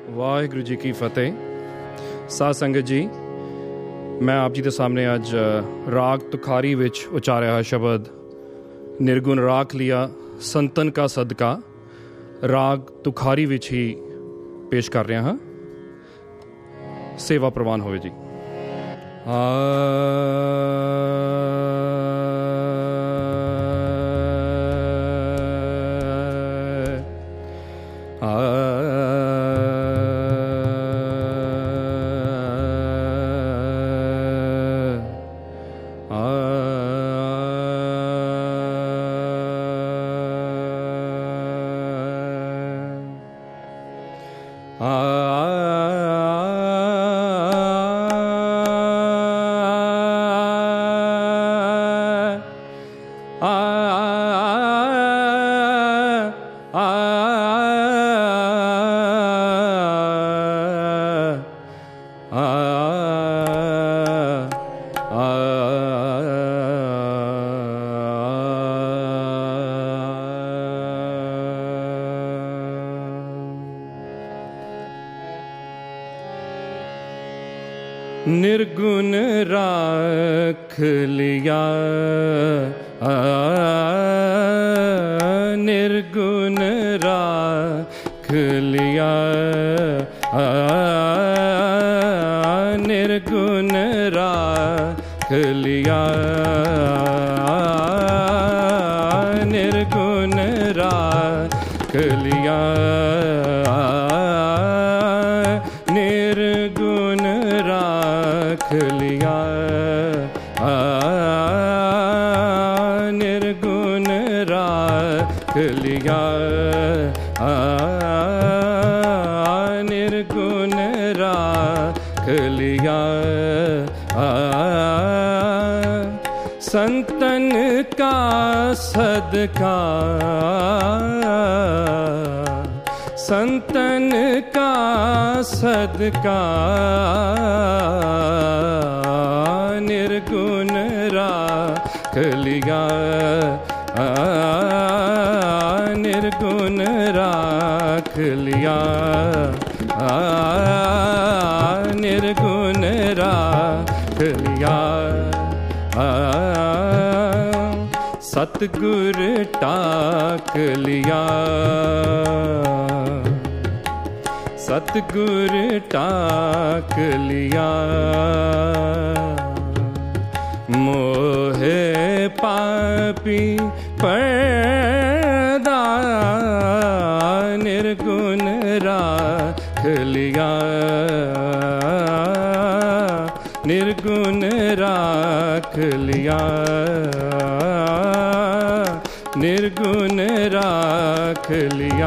ਵਾਹਿਗੁਰੂ ਜੀ ਕੀ ਫਤਿਹ। ਸਾਧ ਸੰਗਤ ਜੀ, ਮੈਂ ਆਪ ਜੀ ਦੇ ਸਾਹਮਣੇ ਅੱਜ ਰਾਗ ਤੁਖਾਰੀ ਵਿੱਚ ਉਚਾਰਿਆ ਸ਼ਬਦ ਨਿਰਗੁਣ ਰਾਖ ਲਿਆ ਸੰਤਨ ਕਾ ਸਦਕਾ ਰਾਗ ਤੁਖਾਰੀ ਵਿੱਚ ਹੀ ਪੇਸ਼ ਕਰ ਰਿਹਾ ਹਾਂ। ਸੇਵਾ ਪ੍ਰਵਾਨ ਹੋਵੇ ਜੀ। निर्गुण राख लिया निर्गुण राख लिया निर्गुण राख लिया निर्गुण राख लिया निर्गुण राख लिया निर्गुण राख लिया निर्गुण राख लिया संतन का सदका संतन का सदका निर्गुण राख लिया निर्गुण राख लिया निर्गुण राख लिया सतगुर टाक लिया सतगुर टाक लिया मोहे पापी पर्दा निर्गुण राख लिया निर्गुण राख लिया निर्गुण राख लिया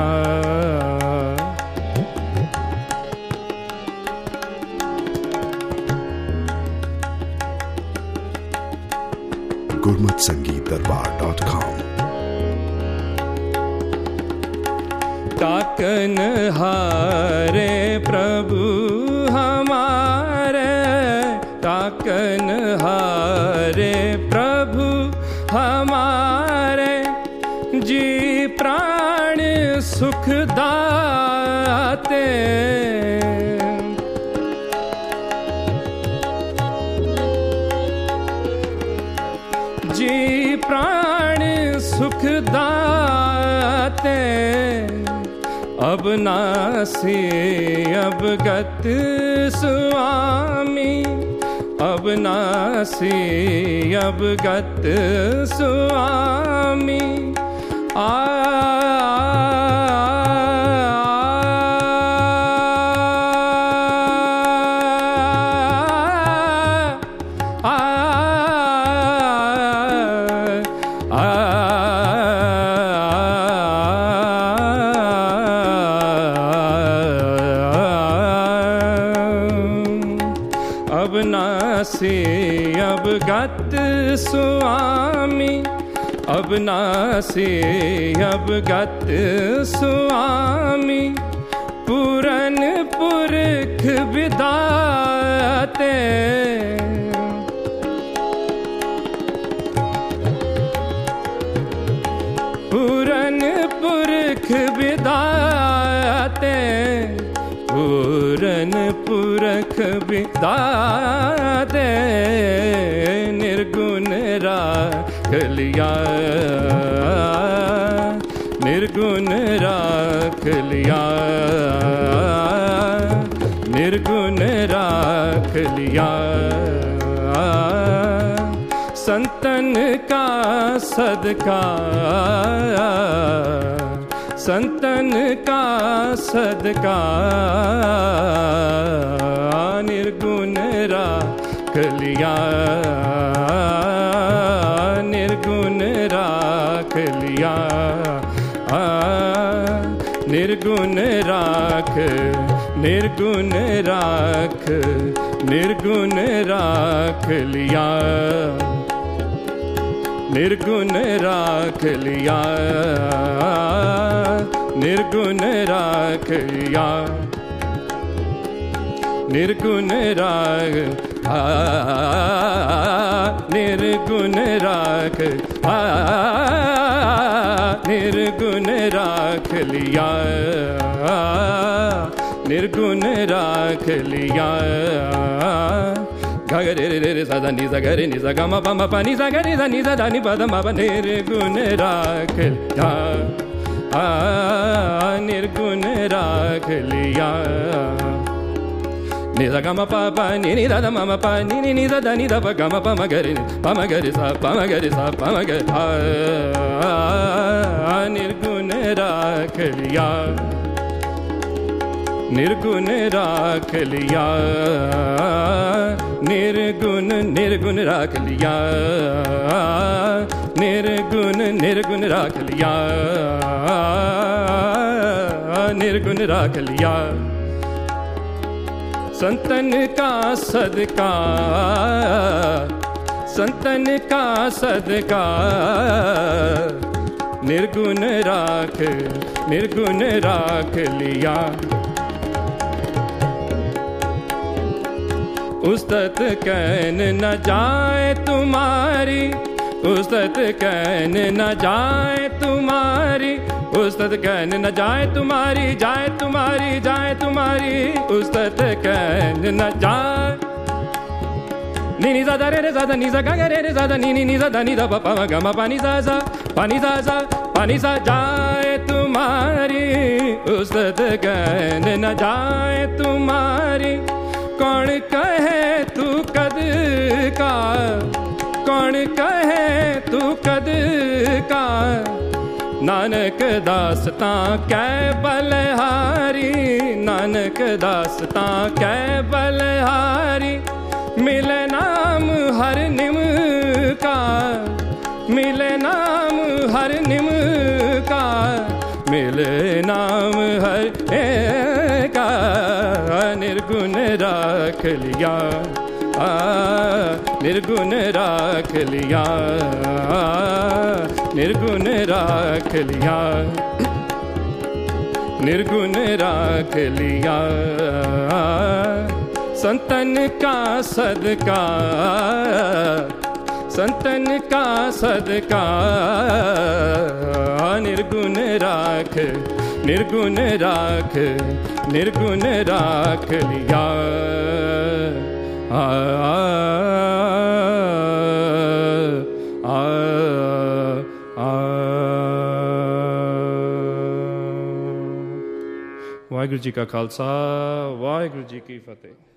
gurmatsangeetdarbar.com ताकन हारे प्रभु हमारे ताकन हारे प्रभु हमारे जी प्राण सुख दाते जी प्राण सुख दाते अब नासी अब गत स्वामी अब नासी अब गत स्वामी अब गत स्वामी अब नासी अब गत स्वामी पूरन पुरख विदाते पूरन पुरख विदाते पूरन पुरख बिदाते निर्गुण राख लिया, निर्गुण राख लिया, निर्गुण राख लिया। संतन का सदका, संतन का सदका निर्गुण राख लिया, निर्गुण राख लिया, निर्गुण राख, निर्गुण राख, निर्गुण राख लिया, निर्गुण राख लिया, निर्गुण राख लिया, निर्गुण राग निर्गुण राख, निर्गुण राख लिया, निर्गुण राख लिया। ग रे रे रे सा दा नि सा ग रे नि सा ग म प म प नि सा ग रे सा नि सा दा नि प द म प निर्गुण राख लिया, निर्गुण राख लिया। नि सा ग म प प नि नि दा द म म प नि नि नि दा दा नि दा प ग म प म ग रे प म ग रे सा प म ग रे सा प म ग निर्गुण राख लिया, निर्गुण राख लिया, निर्गुण निर्गुण राख लिया, निर्गुण निर्गुण राख लिया, निर्गुण राख लिया। संतन का सदका, संतन का सदका निर्गुण राख, निर्गुण राख लिया। उस्तत कहन न जाए तुम्हारी, उस्तत कहन न जाए तुम्हारी, उस्तत कहन न जाए तुम्हारी, जाए तुम्हारी, जाए तुम्हारी, उस्तत कहन न जाए। नि नि सा दा रे रे सा दा नि सा ग ग रे रे सा दा नि नि नि सा दा नि दा प प म ग म प नि सा सा प नि सा सा प नि सा। जाए तुम्हारी उस्तत कहन न जाए तुम्हारी, कौन कहे तू कद का, कौन कहे तू कद का, नानक दासतां कै बलहारी, नानक दासतां कै बलहारी। मिले नाम हर निम का, मिले नाम हर निम का, मिले नाम हर का, निर्गुण राख लिया, निर्गुण राख लिया, निर्गुण राख लिया, निर्गुण राख लिया। संतन का सदका, संतन का सदका निर्गुण राख, निर्गुण राख, निर्गुण राख लिया। वाहिगुरु जी का खालसा, वाहिगुरु जी की फतेह।